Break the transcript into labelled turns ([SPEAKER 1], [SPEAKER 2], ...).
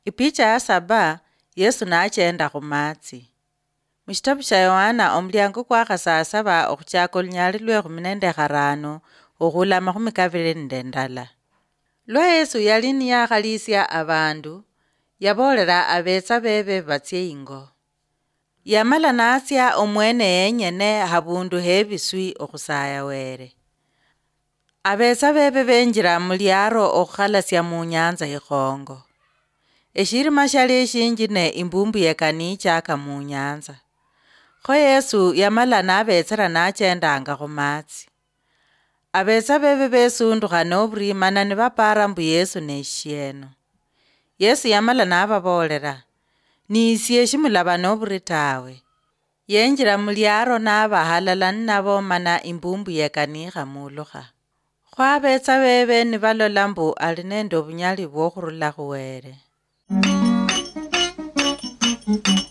[SPEAKER 1] Ipicha ya 7 Yesu naachenda khumatsi. Mushitabu sha Yohana omulyango kwakhasasaba okhuchaka olunyali lwe 15 okhulama 22. Lwa Yesu yali niyakhalisya abandu, yabolera abetsa bebe batsye ingo. Yamala nasya omwene yenyene habundu hebiswi okhusaya were. Abetsa bebe benjira mulyaro okhalasya mu nyanza ikhongo. Eshirima shali shinjine imbumbu yekanichaka mu nyanza. Kho Yesu yamala nabetsera nachendanga khumatsi. Abetsa bebe besundukha noburimana nibapara mbu Yesu neshieno. Yesu yamala nababolera, nisye shimulaba noburi tawe. Yenjira mulyaro nabahalala nnabo mana imbumbu yekanikha mulukha. Kho abetsa bebe nibalola mbu ali nende obunyali bwokhurula khuwere.